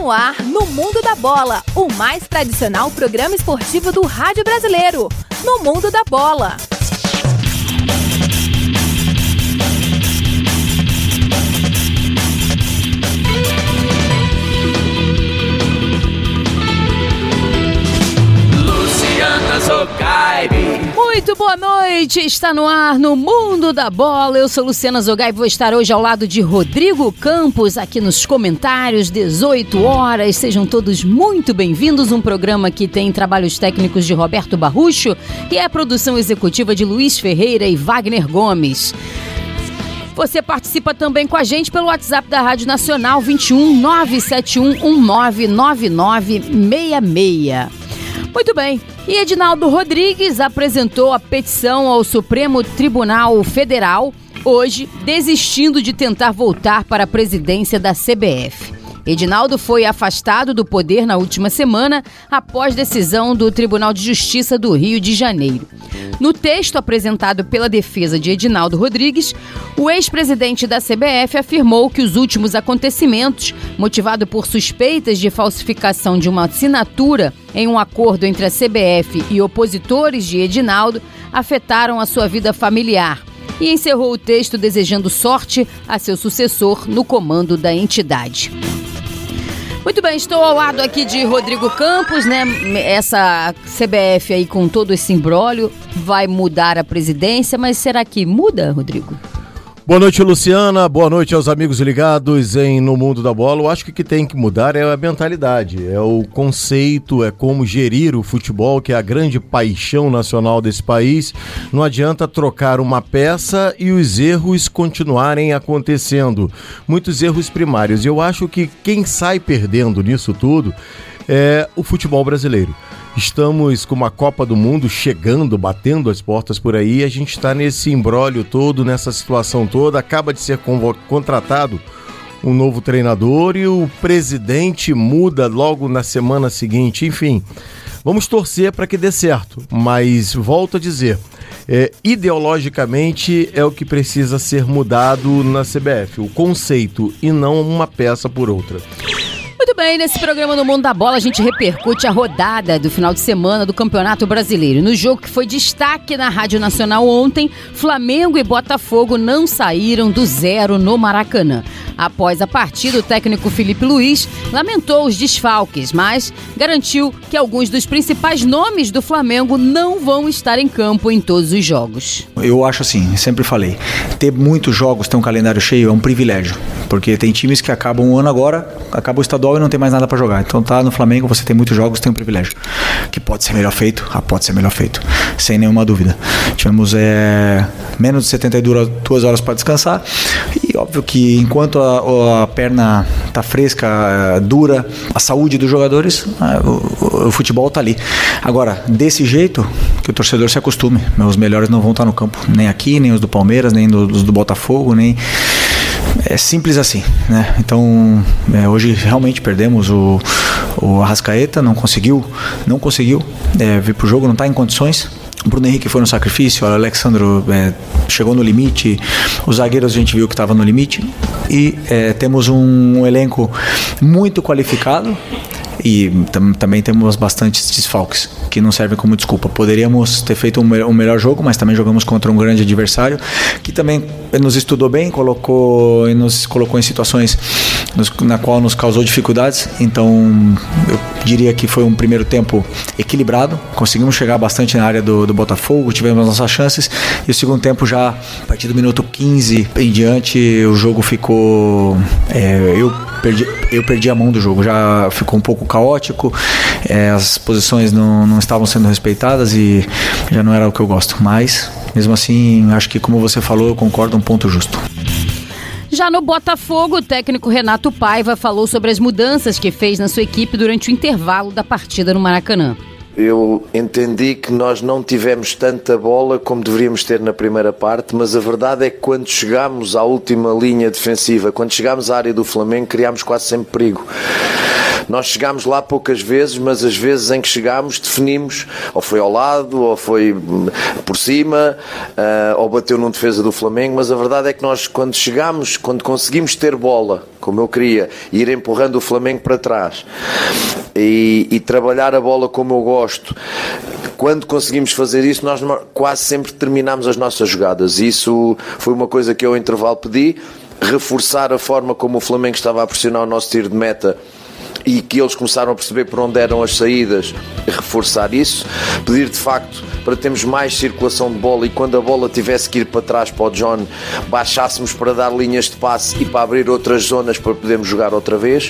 no ar, no Mundo da Bola, o mais tradicional programa esportivo do rádio brasileiro. No Mundo da Bola. Muito boa noite, está no ar no Mundo da Bola. Eu sou Luciana Zogai e vou estar hoje ao lado de Rodrigo Campos aqui nos comentários, 18 horas. Sejam todos muito bem-vindos. Um programa que tem trabalhos técnicos de Roberto Barrucho e a produção executiva de Luiz Ferreira e Wagner Gomes. Você participa também com a gente pelo WhatsApp da Rádio Nacional 21 971 199966. Muito bem, e Edinaldo Rodrigues apresentou a petição ao Supremo Tribunal Federal, hoje, desistindo de tentar voltar para a presidência da CBF. Edinaldo foi afastado do poder na última semana, após decisão do Tribunal de Justiça do Rio de Janeiro. No texto apresentado pela defesa de Edinaldo Rodrigues, o ex-presidente da CBF afirmou que os últimos acontecimentos, motivado por suspeitas de falsificação de uma assinatura em um acordo entre a CBF e opositores de Edinaldo, afetaram a sua vida familiar, e encerrou o texto desejando sorte a seu sucessor no comando da entidade. Muito bem, estou ao lado aqui de Rodrigo Campos, né? Essa CBF aí com todo esse imbróglio vai mudar a presidência, mas será que muda, Rodrigo? Boa noite, Luciana. Boa noite aos amigos ligados No Mundo da Bola. Eu acho que o que tem que mudar é a mentalidade, é o conceito, é como gerir o futebol, que é a grande paixão nacional desse país. Não adianta trocar uma peça e os erros continuarem acontecendo. Muitos erros primários. Eu acho que quem sai perdendo nisso tudo é o futebol brasileiro. Estamos com uma Copa do Mundo chegando, batendo as portas por aí, a gente está nesse imbróglio todo, nessa situação toda, acaba de ser contratado um novo treinador e o presidente muda logo na semana seguinte, enfim, vamos torcer para que dê certo, mas volto a dizer, ideologicamente é o que precisa ser mudado na CBF, o conceito e não uma peça por outra. Muito bem, nesse programa No Mundo da Bola a gente repercute a rodada do final de semana do Campeonato Brasileiro. No jogo que foi destaque na Rádio Nacional ontem, Flamengo e Botafogo não saíram do zero no Maracanã. Após a partida, o técnico Felipe Luiz lamentou os desfalques, mas garantiu que alguns dos principais nomes do Flamengo não vão estar em campo em todos os jogos. Eu acho assim, sempre falei, ter muitos jogos, ter um calendário cheio é um privilégio, porque tem times que acabam um ano agora, acaba o estadual e não tem mais nada para jogar. Então tá, no Flamengo você tem muitos jogos, tem um privilégio. Que pode ser melhor feito? Pode ser melhor feito, sem nenhuma dúvida. Tivemos menos de 72 horas para descansar e óbvio que enquanto a perna tá fresca, dura, a saúde dos jogadores, o futebol tá ali. Agora, desse jeito, que o torcedor se acostume. Os melhores não vão estar no campo, nem aqui, nem os do Palmeiras, nem os do Botafogo, nem... É simples assim, né? Então, hoje realmente perdemos o Arrascaeta, não conseguiu vir pro jogo, não está em condições. O Bruno Henrique foi no sacrifício, o Alexandro chegou no limite, os zagueiros a gente viu que estava no limite e temos um elenco muito qualificado e também temos bastantes desfalques que não servem como desculpa. Poderíamos ter feito um melhor jogo, mas também jogamos contra um grande adversário que também nos estudou bem, nos colocou em situações na qual nos causou dificuldades. Então eu diria que foi um primeiro tempo equilibrado, conseguimos chegar bastante na área do Botafogo, tivemos nossas chances, e o segundo tempo já, a partir do minuto 15 em diante, o jogo ficou... Eu perdi a mão do jogo, já ficou um pouco caótico, as posições não estavam sendo respeitadas e já não era o que eu gosto, mas mesmo assim, acho que como você falou, eu concordo, um ponto justo. Já no Botafogo, o técnico Renato Paiva falou sobre as mudanças que fez na sua equipe durante o intervalo da partida no Maracanã. eu entendi que nós não tivemos tanta bola como deveríamos ter na primeira parte, mas a verdade é que quando chegámos à última linha defensiva, quando chegámos à área do Flamengo, criámos quase sempre perigo. Nós chegámos lá poucas vezes, mas as vezes em que chegámos definimos, ou foi ao lado, ou foi por cima, ou bateu num defesa do Flamengo, mas a verdade é que nós quando chegámos, quando conseguimos ter bola, como eu queria, ir empurrando o Flamengo para trás e trabalhar a bola como eu gosto, quando conseguimos fazer isso, nós quase sempre terminámos as nossas jogadas. Isso foi uma coisa que eu ao intervalo pedi, reforçar a forma como o Flamengo estava a pressionar o nosso tiro de meta e que eles começaram a perceber por onde eram as saídas, reforçar isso, pedir de facto para termos mais circulação de bola e quando a bola tivesse que ir para trás para o John, baixássemos para dar linhas de passe e para abrir outras zonas para podermos jogar outra vez,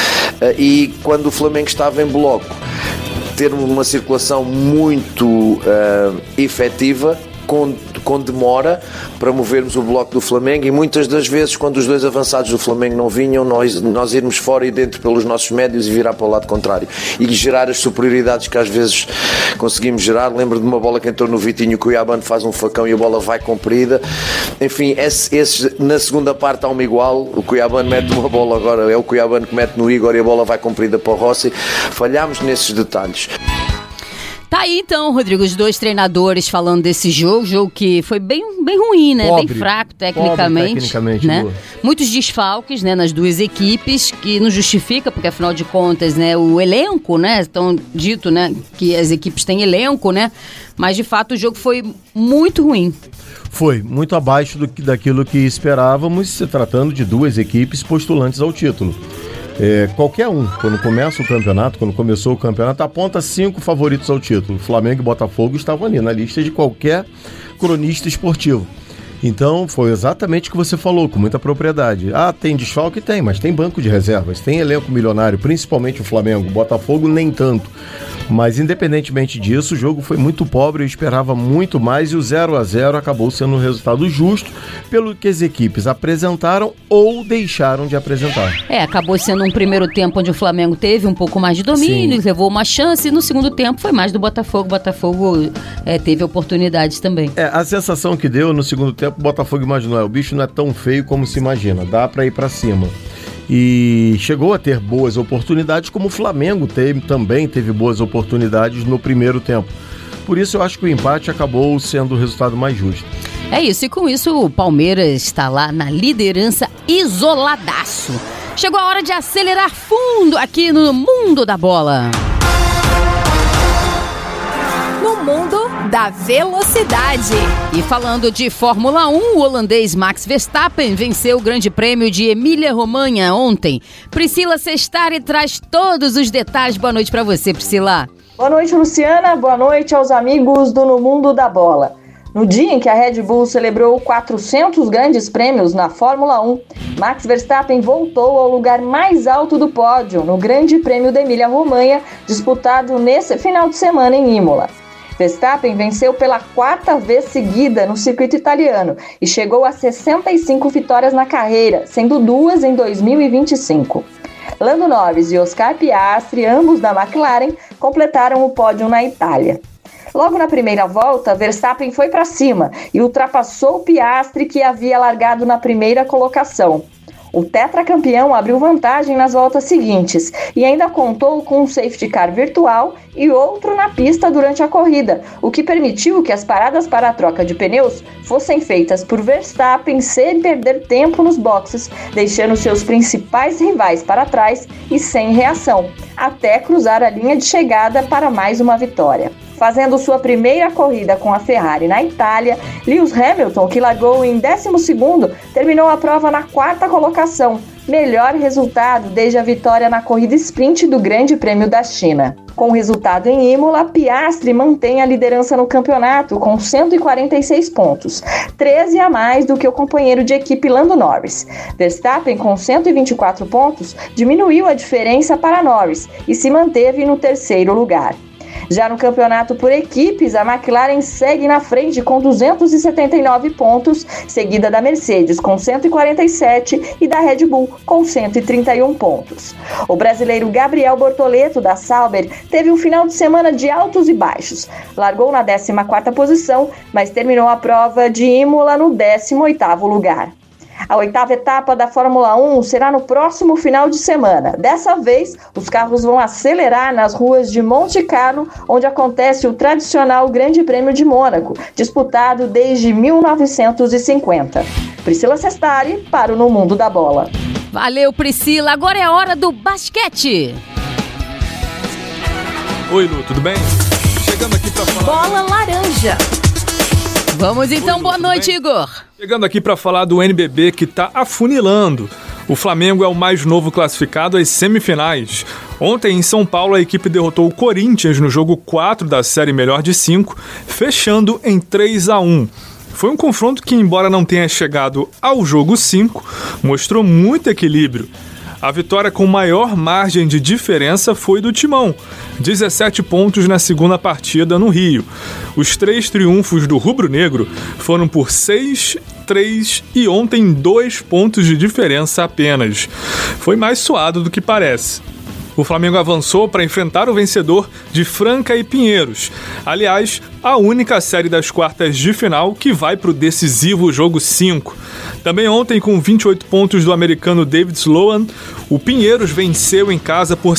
e quando o Flamengo estava em bloco, ter uma circulação muito efetiva, com demora para movermos o bloco do Flamengo, e muitas das vezes quando os dois avançados do Flamengo não vinham, nós irmos fora e dentro pelos nossos médios e virar para o lado contrário e gerar as superioridades que às vezes conseguimos gerar. Lembro de uma bola que entrou no Vitinho, o Cuiabano faz um facão e a bola vai comprida. Enfim, na segunda parte há uma igual, o Cuiabano mete uma bola, agora é o Cuiabano que mete no Igor e a bola vai comprida para o Rossi. Falhámos nesses detalhes. Tá aí então, Rodrigo, os dois treinadores falando desse jogo que foi bem ruim, né? Pobre, bem fraco tecnicamente, né? Muitos desfalques, né, nas duas equipes, que não justifica, porque afinal de contas, né, o elenco, né, tão dito, né, que as equipes têm elenco, né? Mas de fato o jogo foi muito ruim. Foi muito abaixo daquilo que esperávamos, se tratando de duas equipes postulantes ao título. Qualquer um, quando começou o campeonato, aponta 5 favoritos ao título. Flamengo e Botafogo estavam ali na lista de qualquer cronista esportivo. Então foi exatamente o que você falou, com muita propriedade. Tem desfalque? Tem, mas tem banco de reservas, tem elenco milionário, principalmente o Flamengo. O Botafogo nem tanto. Mas independentemente disso, o jogo foi muito pobre, eu esperava muito mais e o 0-0 acabou sendo um resultado justo pelo que as equipes apresentaram ou deixaram de apresentar. Acabou sendo um primeiro tempo onde o Flamengo teve um pouco mais de domínio, levou uma chance, e no segundo tempo foi mais do Botafogo. O Botafogo teve oportunidades também. A sensação que deu no segundo tempo, o Botafogo imaginou, o bicho não é tão feio como se imagina, dá pra ir pra cima. E chegou a ter boas oportunidades, como o Flamengo também teve boas oportunidades no primeiro tempo. Por isso eu acho que o empate acabou sendo o resultado mais justo. É isso, e com isso o Palmeiras está lá na liderança isoladaço. Chegou a hora de acelerar fundo aqui no Mundo da Bola. No Mundo da Velocidade. E falando de Fórmula 1, o holandês Max Verstappen venceu o Grande Prêmio de Emília-Romanha ontem. Priscila Sestari traz todos os detalhes. Boa noite para você, Priscila. Boa noite, Luciana. Boa noite aos amigos do No Mundo da Bola. No dia em que a Red Bull celebrou 400 grandes prêmios na Fórmula 1, Max Verstappen voltou ao lugar mais alto do pódio no Grande Prêmio da Emília-Romanha, disputado nesse final de semana em Imola. Verstappen venceu pela 4ª vez seguida no circuito italiano e chegou a 65 vitórias na carreira, sendo 2 em 2025. Lando Norris e Oscar Piastri, ambos da McLaren, completaram o pódio na Itália. Logo na primeira volta, Verstappen foi para cima e ultrapassou Piastri, que havia largado na primeira colocação. O tetracampeão abriu vantagem nas voltas seguintes e ainda contou com um safety car virtual e outro na pista durante a corrida, o que permitiu que as paradas para a troca de pneus fossem feitas por Verstappen sem perder tempo nos boxes, deixando seus principais rivais para trás e sem reação, até cruzar a linha de chegada para mais uma vitória. Fazendo sua primeira corrida com a Ferrari na Itália, Lewis Hamilton, que largou em 12º, terminou a prova na 4ª colocação, melhor resultado desde a vitória na corrida sprint do Grande Prêmio da China. Com o resultado em Imola, Piastri mantém a liderança no campeonato com 146 pontos, 13 a mais do que o companheiro de equipe Lando Norris. Verstappen, com 124 pontos, diminuiu a diferença para Norris e se manteve no 3º lugar. Já no campeonato por equipes, a McLaren segue na frente com 279 pontos, seguida da Mercedes com 147 e da Red Bull com 131 pontos. O brasileiro Gabriel Bortoleto, da Sauber, teve um final de semana de altos e baixos. Largou na 14ª posição, mas terminou a prova de Imola no 18º lugar. A 8ª etapa da Fórmula 1 será no próximo final de semana. Dessa vez, os carros vão acelerar nas ruas de Monte Carlo, onde acontece o tradicional Grande Prêmio de Mônaco, disputado desde 1950. Priscila Sestari para o No Mundo da Bola. Valeu, Priscila. Agora é a hora do basquete. Oi, Lu, tudo bem? Chegando aqui para falar... Bola laranja. Vamos então, boa noite, Igor. Chegando aqui para falar do NBB que tá afunilando. O Flamengo é o mais novo classificado às semifinais. Ontem, em São Paulo, a equipe derrotou o Corinthians no jogo 4 da série Melhor de 5, fechando em 3-1. Foi um confronto que, embora não tenha chegado ao jogo 5, mostrou muito equilíbrio. A vitória com maior margem de diferença foi do Timão, 17 pontos na segunda partida no Rio. Os 3 triunfos do rubro-negro foram por 6, 3 e ontem 2 pontos de diferença apenas. Foi mais suado do que parece. O Flamengo avançou para enfrentar o vencedor de Franca e Pinheiros. Aliás, a única série das quartas de final que vai para o decisivo jogo 5. Também ontem, com 28 pontos do americano David Sloan, o Pinheiros venceu em casa por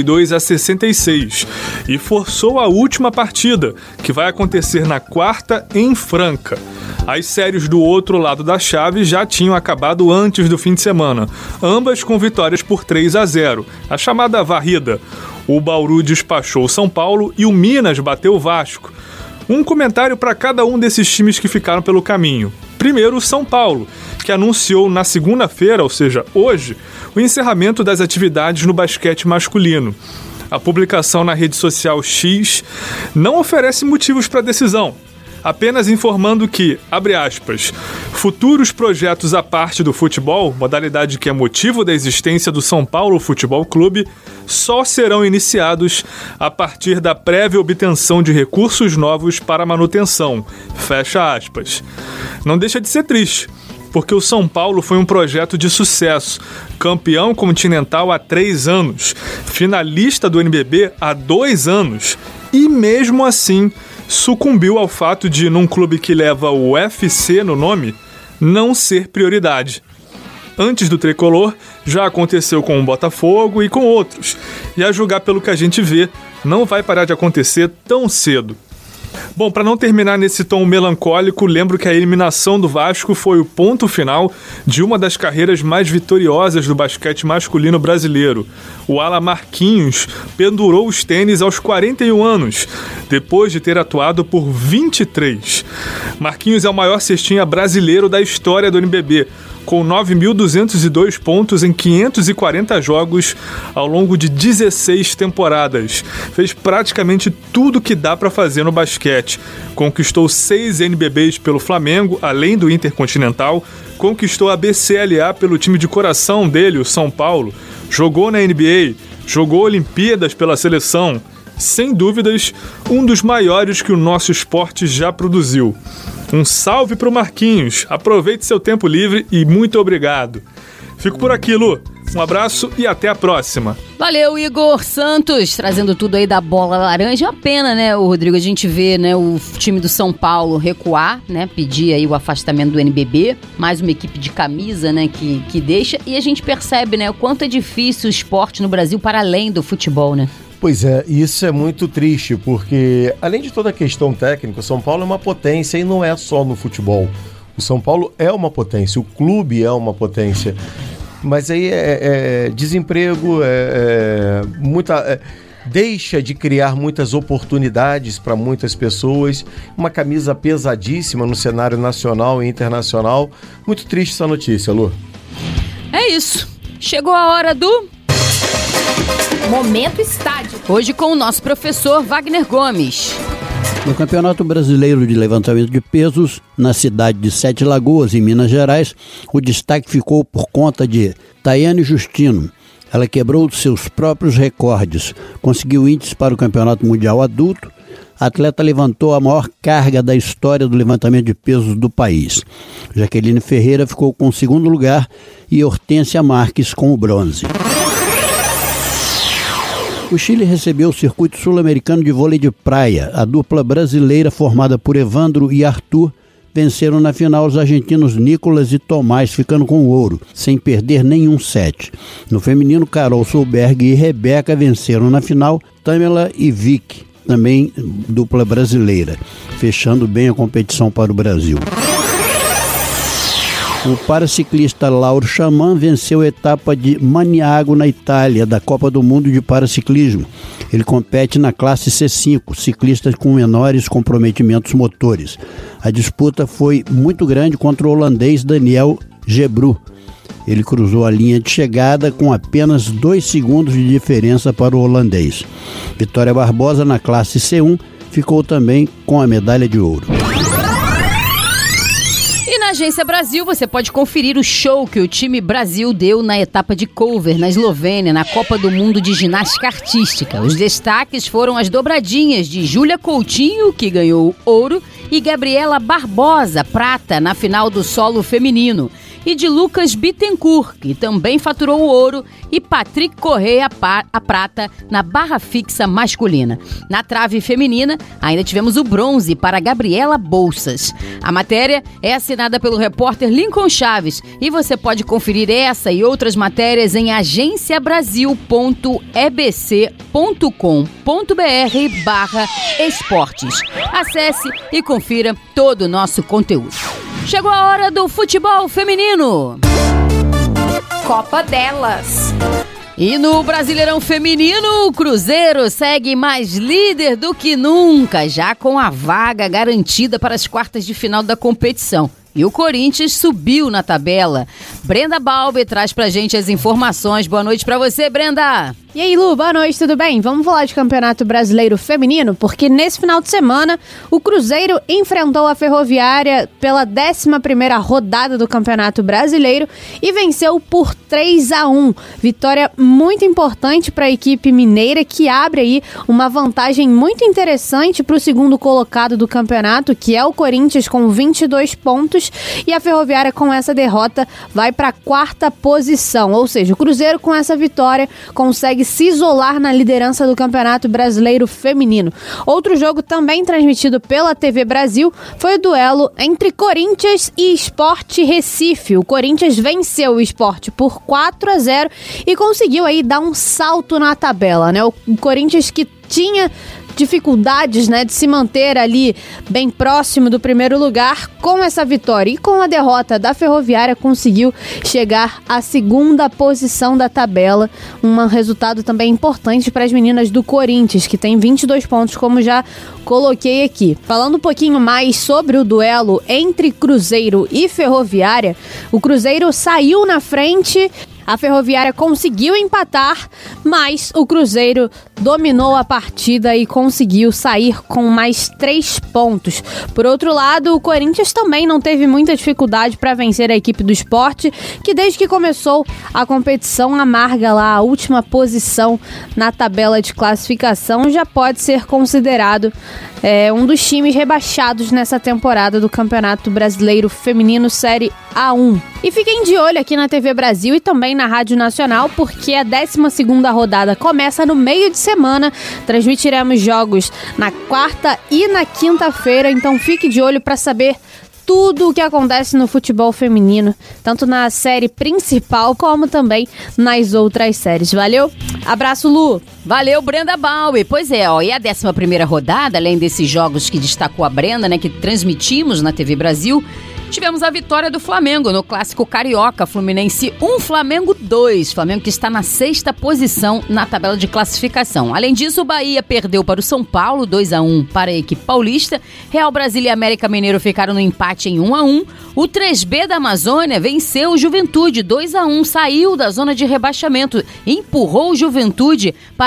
72-66 e forçou a última partida, que vai acontecer na quarta em Franca. As séries do outro lado da chave já tinham acabado antes do fim de semana, ambas com vitórias por 3-0, a chamada varrida. O Bauru despachou o São Paulo e o Minas bateu o Vasco. Um comentário para cada um desses times que ficaram pelo caminho. Primeiro, o São Paulo, que anunciou na segunda-feira, ou seja, hoje, o encerramento das atividades no basquete masculino. A publicação na rede social X não oferece motivos para a decisão, apenas informando que, abre aspas, futuros projetos à parte do futebol, modalidade que é motivo da existência do São Paulo Futebol Clube, só serão iniciados a partir da prévia obtenção de recursos novos para manutenção, fecha aspas. Não deixa de ser triste, porque o São Paulo foi um projeto de sucesso, campeão continental há 3 anos, finalista do NBB há 2 anos, e mesmo assim sucumbiu ao fato de, num clube que leva o UFC no nome, não ser prioridade. Antes do tricolor, já aconteceu com o Botafogo e com outros, e a julgar pelo que a gente vê, não vai parar de acontecer tão cedo. Bom, para não terminar nesse tom melancólico, lembro que a eliminação do Vasco foi o ponto final de uma das carreiras mais vitoriosas do basquete masculino brasileiro. O ala Marquinhos pendurou os tênis aos 41 anos, depois de ter atuado por 23. Marquinhos é o maior cestinha brasileiro da história do NBB, com 9.202 pontos em 540 jogos ao longo de 16 temporadas. Fez praticamente tudo que dá para fazer no basquete. Conquistou 6 NBBs pelo Flamengo, além do Intercontinental. Conquistou a BCLA pelo time de coração dele, o São Paulo. Jogou na NBA, jogou Olimpíadas pela seleção. Sem dúvidas, um dos maiores que o nosso esporte já produziu. Um salve pro Marquinhos, aproveite seu tempo livre e muito obrigado. Fico por aqui, Lu. Um abraço e até a próxima. Valeu, Igor Santos, trazendo tudo aí da bola laranja. Uma pena, né, o Rodrigo, a gente vê, né, o time do São Paulo recuar, né, pedir aí o afastamento do NBB, mais uma equipe de camisa, né, que deixa, e a gente percebe, né, o quanto é difícil o esporte no Brasil para além do futebol, né? Pois é, isso é muito triste, porque além de toda a questão técnica, o São Paulo é uma potência e não é só no futebol. O São Paulo é uma potência, o clube é uma potência, mas aí é desemprego, deixa de criar muitas oportunidades para muitas pessoas, uma camisa pesadíssima no cenário nacional e internacional. Muito triste essa notícia, Lu. É isso, chegou a hora do... Momento Estádio. Hoje com o nosso professor Wagner Gomes. No Campeonato Brasileiro de Levantamento de Pesos, na cidade de Sete Lagoas, em Minas Gerais, o destaque ficou por conta de Tayane Justino. Ela quebrou seus próprios recordes, conseguiu índices para o Campeonato Mundial Adulto. A atleta levantou a maior carga da história do levantamento de pesos do país. Jaqueline Ferreira ficou com o segundo lugar e Hortência Marques com o bronze. O Chile recebeu o circuito sul-americano de vôlei de praia. A dupla brasileira formada por Evandro e Arthur venceram na final os argentinos Nicolas e Tomás, ficando com o ouro, sem perder nenhum set. No feminino, Carol Solberg e Rebeca venceram na final Tamela e Vicky, também dupla brasileira, fechando bem a competição para o Brasil. O paraciclista Lauro Chaman venceu a etapa de Maniago, na Itália, da Copa do Mundo de Paraciclismo. Ele compete na classe C5, ciclistas com menores comprometimentos motores. A disputa foi muito grande contra o holandês Daniel Gebru. Ele cruzou a linha de chegada com apenas 2 segundos de diferença para o holandês. Vitória Barbosa, na classe C1, ficou também com a medalha de ouro. Na Agência Brasil, você pode conferir o show que o time Brasil deu na etapa de cover na Eslovênia, na Copa do Mundo de Ginástica Artística. Os destaques foram as dobradinhas de Júlia Coutinho, que ganhou ouro, e Gabriela Barbosa, prata, na final do solo feminino, e de Lucas Bittencourt, que também faturou o ouro, e Patrick Correia a prata na barra fixa masculina. Na trave feminina, ainda tivemos o bronze para Gabriela Bolsas. A matéria é assinada pelo repórter Lincoln Chaves e você pode conferir essa e outras matérias em agenciabrasil.ebc.com.br/esportes. Acesse e confira todo o nosso conteúdo. Chegou a hora do futebol feminino. Copa delas. E no Brasileirão Feminino, o Cruzeiro segue mais líder do que nunca, já com a vaga garantida para as quartas de final da competição. E o Corinthians subiu na tabela. Brenda Balbi traz pra gente as informações. Boa noite pra você, Brenda. E aí, Lu, boa noite, tudo bem? Vamos falar de Campeonato Brasileiro Feminino, porque nesse final de semana o Cruzeiro enfrentou a Ferroviária pela 11ª rodada do Campeonato Brasileiro e venceu por 3-1. Vitória muito importante para a equipe mineira, que abre aí uma vantagem muito interessante para o segundo colocado do campeonato, que é o Corinthians, com 22 pontos, e a Ferroviária, com essa derrota, vai para a 4ª posição. Ou seja, o Cruzeiro, com essa vitória, consegue se isolar na liderança do Campeonato Brasileiro Feminino. Outro jogo também transmitido pela TV Brasil foi o duelo entre Corinthians e Sport Recife. O Corinthians venceu o Sport por 4-0 e conseguiu aí dar um salto na tabela, né? O Corinthians, que tinha dificuldades, né, de se manter ali bem próximo do primeiro lugar, com essa vitória e com a derrota da Ferroviária, conseguiu chegar à 2ª posição da tabela. Um resultado também importante para as meninas do Corinthians, que tem 22 pontos, como já coloquei aqui. Falando um pouquinho mais sobre o duelo entre Cruzeiro e Ferroviária, o Cruzeiro saiu na frente. A Ferroviária conseguiu empatar, mas o Cruzeiro dominou a partida e conseguiu sair com mais 3 pontos. Por outro lado, o Corinthians também não teve muita dificuldade para vencer a equipe do Sport, que desde que começou a competição amarga lá a última posição na tabela de classificação, já pode ser considerado um dos times rebaixados nessa temporada do Campeonato Brasileiro Feminino Série A1. E fiquem de olho aqui na TV Brasil e também na Rádio Nacional, porque a 12ª rodada começa no meio de semana. Transmitiremos jogos na 4ª e na 5ª-feira, então fique de olho para saber tudo o que acontece no futebol feminino, tanto na série principal como também nas outras séries. Valeu? Abraço, Lu! Valeu, Brenda Balbi. Pois é, e a 11ª rodada, além desses jogos que destacou a Brenda, né, que transmitimos na TV Brasil, tivemos a vitória do Flamengo no Clássico Carioca, Fluminense 1, Flamengo 2. Flamengo que está na 6ª posição na tabela de classificação. Além disso, o Bahia perdeu para o São Paulo, 2-1 para a equipe paulista. Real Brasília e América Mineiro ficaram no empate em 1-1. O 3B da Amazônia venceu o Juventude, 2-1. Saiu da zona de rebaixamento, empurrou o Juventude para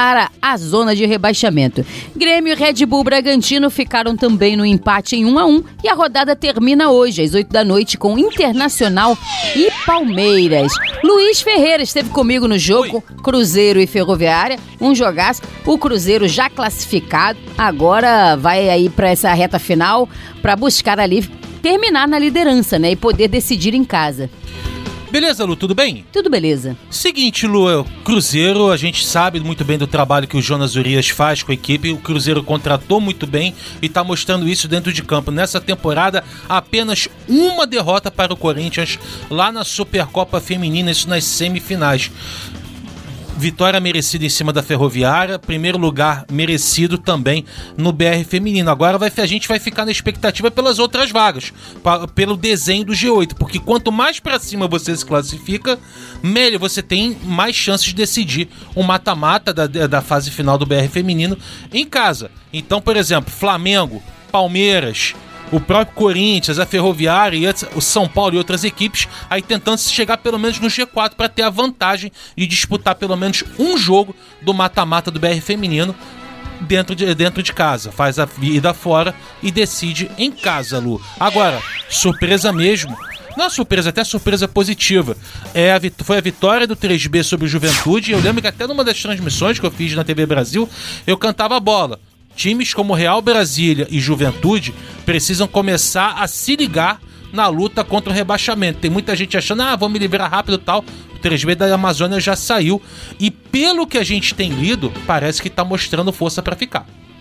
para a zona de rebaixamento. Grêmio e Red Bull Bragantino ficaram também no empate em 1-1 e a rodada termina hoje, às 8 da noite, com Internacional e Palmeiras. Luiz Ferreira esteve comigo no jogo, Cruzeiro e Ferroviária, um jogaço. O Cruzeiro já classificado, agora vai aí para essa reta final para buscar ali terminar na liderança, né, e poder decidir em casa. Beleza, Lu, tudo bem? Tudo beleza. Seguinte, Lu, Cruzeiro, a gente sabe muito bem do trabalho que o Jonas Urias faz com a equipe. O Cruzeiro contratou muito bem e tá mostrando isso dentro de campo. Nessa temporada, apenas uma derrota para o Corinthians lá na Supercopa Feminina, isso nas semifinais. Vitória merecida em cima da Ferroviária, primeiro lugar merecido também no BR Feminino. Agora a gente vai ficar na expectativa pelas outras vagas, pelo desenho do G8, porque quanto mais pra cima você se classifica, melhor você tem mais chances de decidir o mata-mata da fase final do BR Feminino em casa. Então, por exemplo, Flamengo, Palmeiras, o próprio Corinthians, a Ferroviária, o São Paulo e outras equipes aí tentando chegar pelo menos no G4 para ter a vantagem de disputar pelo menos um jogo do mata-mata do BR Feminino dentro de casa. Faz a ida fora e decide em casa, Lu. Agora, surpresa mesmo. Não é surpresa, até surpresa positiva. Foi a vitória do 3B sobre o Juventude. Eu lembro que até numa das transmissões que eu fiz na TV Brasil, eu cantava a bola. Times como Real Brasília e Juventude precisam começar a se ligar na luta contra o rebaixamento. Tem muita gente achando, vou me livrar rápido e tal. O 3B da Amazônia já saiu. E pelo que a gente tem lido, parece que está mostrando força para ficar.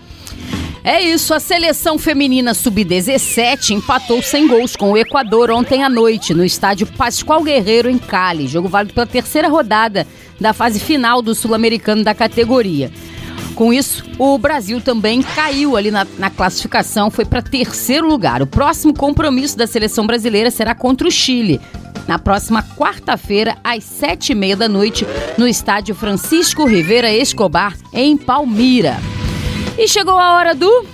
É isso, a seleção feminina sub-17 empatou sem gols com o Equador ontem à noite no estádio Pascoal Guerreiro em Cali. Jogo válido pela terceira rodada da fase final do Sul-Americano da categoria. Com isso, o Brasil também caiu ali na classificação, foi para terceiro lugar. O próximo compromisso da seleção brasileira será contra o Chile, na próxima quarta-feira, às 7h30 da noite, no estádio Francisco Rivera Escobar, em Palmira. E chegou a hora do...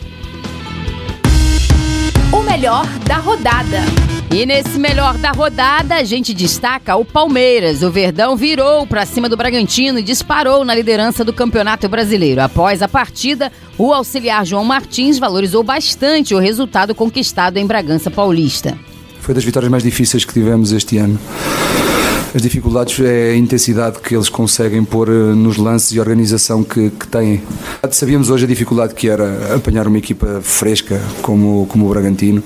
O melhor da rodada. E nesse melhor da rodada, a gente destaca o Palmeiras. O Verdão virou para cima do Bragantino e disparou na liderança do Campeonato Brasileiro. Após a partida, o auxiliar João Martins valorizou bastante o resultado conquistado em Bragança Paulista. Foi das vitórias mais difíceis que tivemos este ano. As dificuldades é a intensidade que eles conseguem pôr nos lances e a organização que têm. Sabíamos hoje a dificuldade que era apanhar uma equipa fresca como o Bragantino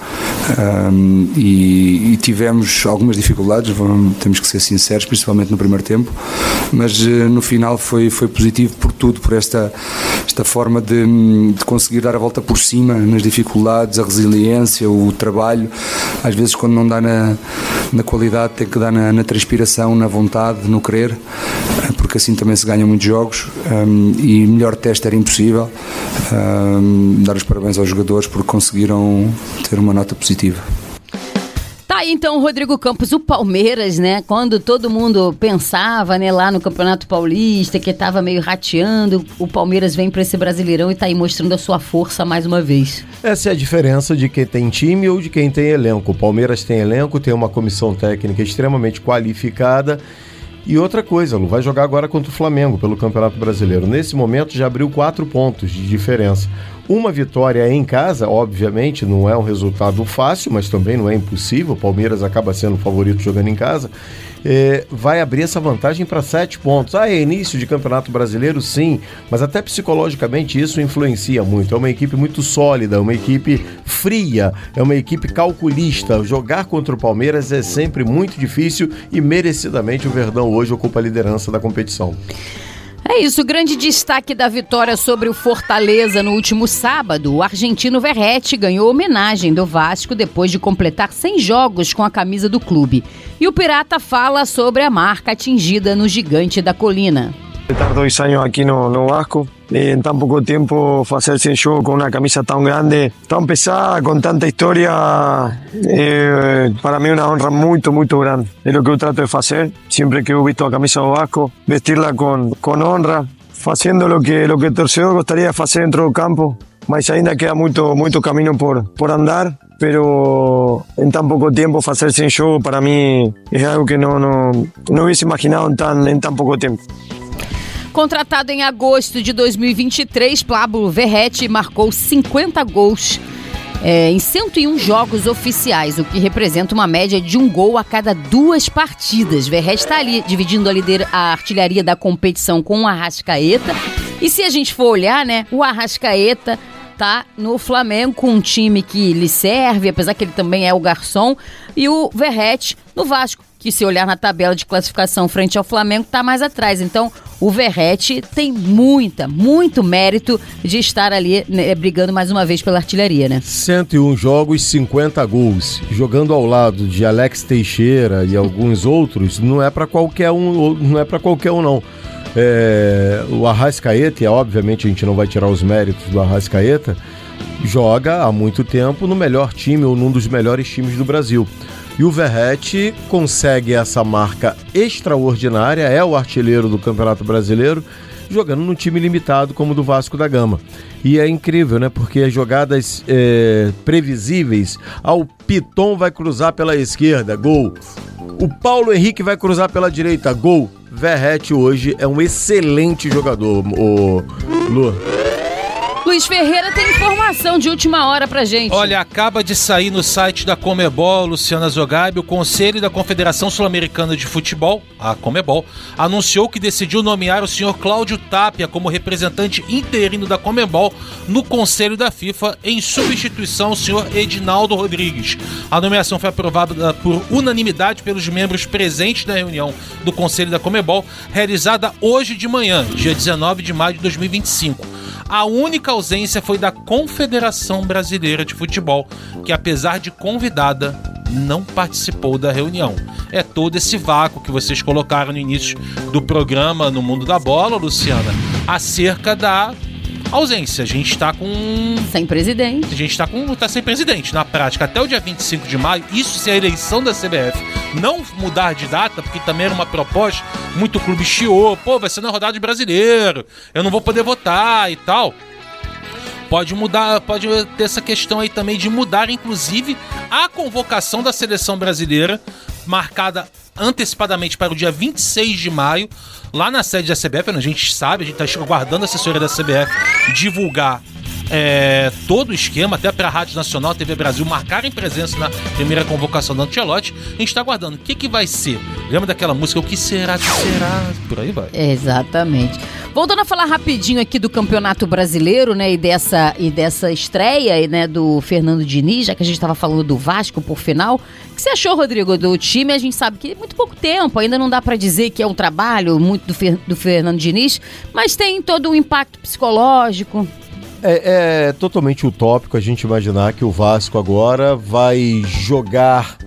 e tivemos algumas dificuldades, temos que ser sinceros, principalmente no primeiro tempo, mas no final foi positivo por tudo, por esta forma de conseguir dar a volta por cima nas dificuldades, a resiliência, o trabalho. Às vezes quando não dá na qualidade tem que dar na transpiração, na vontade, no querer, porque assim também se ganham muitos jogos e melhor teste era impossível. Dar os parabéns aos jogadores porque conseguiram ter uma nota positiva. Tá aí então o Rodrigo Campos, o Palmeiras, né? Quando todo mundo pensava, né, lá no Campeonato Paulista, que tava meio rateando, o Palmeiras vem para esse Brasileirão e tá aí mostrando a sua força mais uma vez. Essa é a diferença de quem tem time ou de quem tem elenco. O Palmeiras tem elenco, tem uma comissão técnica extremamente qualificada. E outra coisa, Lu, vai jogar agora contra o Flamengo pelo Campeonato Brasileiro. Nesse momento já abriu 4 pontos de diferença. Uma vitória em casa, obviamente, não é um resultado fácil, mas também não é impossível. O Palmeiras acaba sendo o favorito jogando em casa. Vai abrir essa vantagem para 7 pontos. É início de Campeonato Brasileiro, sim, mas até psicologicamente isso influencia muito. É uma equipe muito sólida, uma equipe fria, é uma equipe calculista. Jogar contra o Palmeiras é sempre muito difícil e merecidamente o Verdão hoje ocupa a liderança da competição. É isso, o grande destaque da vitória sobre o Fortaleza no último sábado. O argentino Verratti ganhou homenagem do Vasco depois de completar 100 jogos com a camisa do clube. E o Pirata fala sobre a marca atingida no Gigante da Colina. Estar 2 años aquí no Vasco, en tan poco tiempo hacer 100 jogos con una camisa tan grande, tan pesada, con tanta historia, para mí una honra muy grande. Es lo que yo trato de hacer, siempre que he visto a camisa do Vasco, vestirla con honra, haciendo lo que el torcedor gostaria de hacer dentro del campo, mas ainda queda muito camino por andar, pero en tan poco tiempo hacer 100 jogos para mí es algo que no hubiese imaginado en tan poco tiempo. Contratado em agosto de 2023, Pablo Verratti marcou 50 gols em 101 jogos oficiais, o que representa uma média de 1 gol a cada 2 partidas. Verratti está ali dividindo a artilharia da competição com o Arrascaeta. E se a gente for olhar, né, o Arrascaeta tá no Flamengo com um time que lhe serve, apesar que ele também é o garçom, e o Verratti no Vasco, que se olhar na tabela de classificação frente ao Flamengo, tá mais atrás. Então, o Verratti tem muito mérito de estar ali, né, brigando mais uma vez pela artilharia, né? 101 jogos, 50 gols. Jogando ao lado de Alex Teixeira e alguns outros, não é para qualquer um, não. O Arrascaeta, e obviamente a gente não vai tirar os méritos do Arrascaeta, joga há muito tempo no melhor time ou num dos melhores times do Brasil. E o Verratti consegue essa marca extraordinária, é o artilheiro do Campeonato Brasileiro, jogando num time limitado como o do Vasco da Gama. E é incrível, né? Porque as jogadas previsíveis, o Piton vai cruzar pela esquerda, gol. O Paulo Henrique vai cruzar pela direita, gol. Verratti hoje é um excelente jogador, o Lu. Luiz Ferreira tem informação de última hora pra gente. Olha, acaba de sair no site da Conmebol, Luciana Zogaib, o Conselho da Confederação Sul-Americana de Futebol, a Conmebol, anunciou que decidiu nomear o senhor Cláudio Tapia como representante interino da Conmebol no Conselho da FIFA, em substituição ao senhor Edinaldo Rodrigues. A nomeação foi aprovada por unanimidade pelos membros presentes na reunião do Conselho da Conmebol, realizada hoje de manhã, dia 19 de maio de 2025. A única ausência foi da Confederação Brasileira de Futebol, que apesar de convidada, não participou da reunião. É todo esse vácuo que vocês colocaram no início do programa No Mundo da Bola, Luciana, acerca da ausência. A gente está com... Sem presidente. A gente está sem presidente. Na prática, até o dia 25 de maio, isso se a eleição da CBF não mudar de data, porque também era uma proposta, muito clube chiou, vai ser na rodada de brasileiro, eu não vou poder votar e tal. Pode mudar, pode ter essa questão aí também de mudar, inclusive, a convocação da seleção brasileira, marcada antecipadamente para o dia 26 de maio, lá na sede da CBF. A gente sabe, a gente está aguardando a assessoria da CBF divulgar todo o esquema, até para a Rádio Nacional, TV Brasil, marcarem presença na primeira convocação do Ancelotti. A gente está aguardando. O que vai ser? Lembra daquela música? O que será que será? Por aí vai. Exatamente. Voltando a falar rapidinho aqui do Campeonato Brasileiro, né, e dessa estreia, né, do Fernando Diniz, já que a gente estava falando do Vasco por final. O que você achou, Rodrigo, do time? A gente sabe que é muito pouco tempo, ainda não dá para dizer que é um trabalho muito do Fernando Diniz, mas tem todo um impacto psicológico. É totalmente utópico a gente imaginar que o Vasco agora vai jogar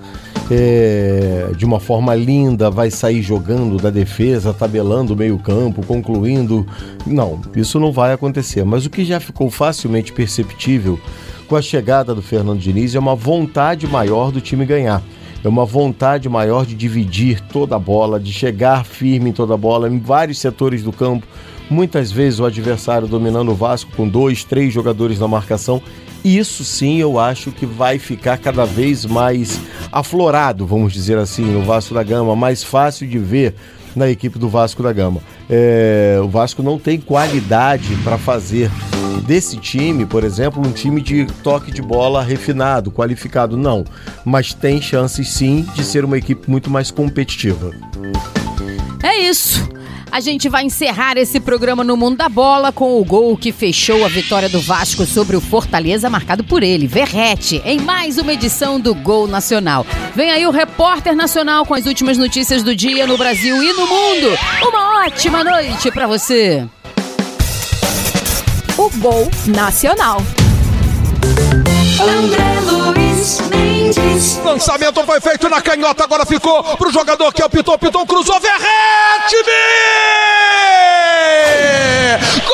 de uma forma linda, vai sair jogando da defesa, tabelando o meio-campo, concluindo. Não, isso não vai acontecer. Mas o que já ficou facilmente perceptível com a chegada do Fernando Diniz é uma vontade maior do time ganhar. É uma vontade maior de dividir toda a bola, de chegar firme em toda a bola, em vários setores do campo. Muitas vezes o adversário dominando o Vasco com 2, 3 jogadores na marcação. Isso sim eu acho que vai ficar cada vez mais aflorado, vamos dizer assim, no Vasco da Gama, mais fácil de ver na equipe do Vasco da Gama. O Vasco não tem qualidade para fazer desse time, por exemplo, um time de toque de bola refinado, qualificado, não. Mas tem chances sim de ser uma equipe muito mais competitiva. É isso. A gente vai encerrar esse programa No Mundo da Bola com o gol que fechou a vitória do Vasco sobre o Fortaleza, marcado por ele, Verratti, em mais uma edição do Gol Nacional. Vem aí o Repórter Nacional com as últimas notícias do dia no Brasil e no mundo. Uma ótima noite pra você. O Gol Nacional. André Luiz Mendes. Lançamento foi feito na canhota, agora ficou pro jogador que é o Piton. Piton cruzou, Verratti! Gol!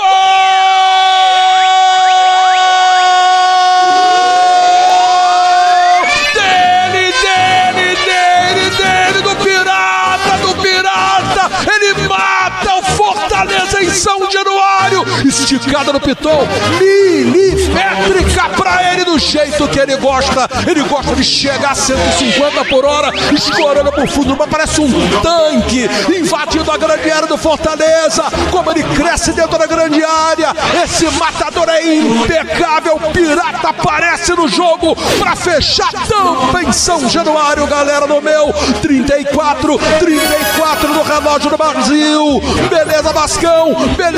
Dele, do Pirata! Ele mata o Fortaleza em São Januário! Esticada no Piton, milimétrica pra ele no chão. jeito que ele gosta de chegar a 150 por hora, escorando pro fundo, mas parece um tanque, invadindo a grande área do Fortaleza, como ele cresce dentro da grande área, esse matador é impecável, Pirata aparece no jogo pra fechar tampa em São Januário, galera, no meu 34 no relógio do Brasil, beleza Vascão,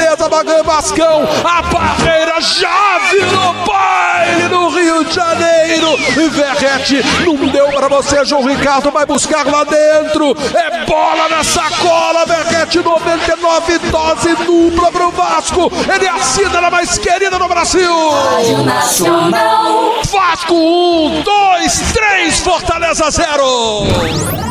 a barreira já virou baile no Rio de Janeiro, Verrete, não deu pra você, João Ricardo vai buscar lá dentro, é bola na sacola, Verrete 99, dose dupla pro Vasco, ele assina na mais querida do Brasil. Vasco 1, 2, 3, Fortaleza 0.